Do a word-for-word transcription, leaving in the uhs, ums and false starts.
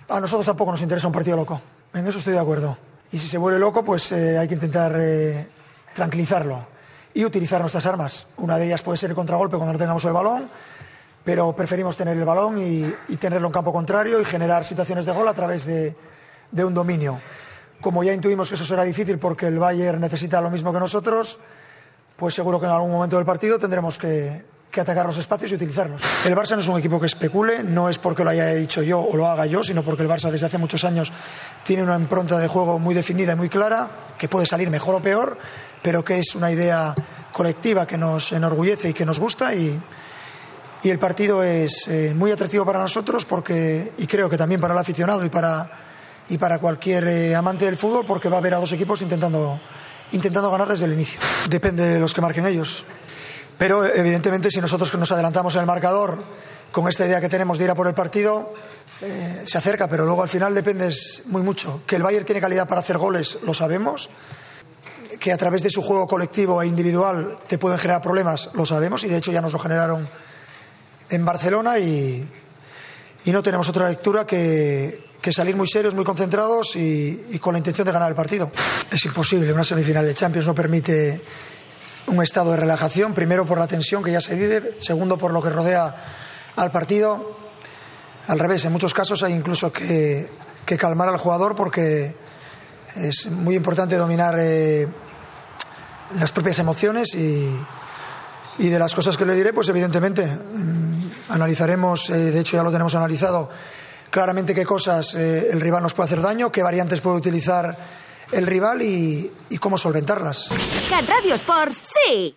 A nosotros tampoco nos interesa un partido loco, en eso estoy de acuerdo. Y si se vuelve loco, pues eh, hay que intentar eh, tranquilizarlo y utilizar nuestras armas. Una de ellas puede ser el contragolpe cuando no tengamos el balón, pero preferimos tener el balón y, y tenerlo en campo contrario y generar situaciones de gol a través de, de un dominio. Como ya intuimos que eso será difícil porque el Bayern necesita lo mismo que nosotros, pues seguro que en algún momento del partido tendremos que, que atacar los espacios y utilizarlos. El Barça no es un equipo que especule, no es porque lo haya dicho yo o lo haga yo, sino porque el Barça desde hace muchos años tiene una impronta de juego muy definida y muy clara, que puede salir mejor o peor, pero que es una idea colectiva que nos enorgullece y que nos gusta, y, y el partido es eh, muy atractivo para nosotros porque, y creo que también para el aficionado y para, y para cualquier eh, amante del fútbol, porque va a haber a dos equipos intentando, intentando ganar desde el inicio. Depende de los que marquen ellos. Pero evidentemente si nosotros que nos adelantamos en el marcador con esta idea que tenemos de ir a por el partido, eh, se acerca, pero luego al final dependes muy mucho. Que el Bayern tiene calidad para hacer goles, lo sabemos. Que a través de su juego colectivo e individual te pueden generar problemas, lo sabemos, y de hecho ya nos lo generaron en Barcelona, y, y no tenemos otra lectura que, que salir muy serios, muy concentrados y, y con la intención de ganar el partido. Es imposible, una semifinal de Champions no permite un estado de relajación, primero por la tensión que ya se vive, segundo por lo que rodea al partido. Al revés, en muchos casos hay incluso que, que calmar al jugador, porque es muy importante dominar eh, las propias emociones, y, y de las cosas que le diré, pues evidentemente mmm, analizaremos, eh, de hecho ya lo tenemos analizado claramente, qué cosas eh, el rival nos puede hacer daño, qué variantes puede utilizar el rival y, y cómo solventarlas. Cat Radio Sports, sí.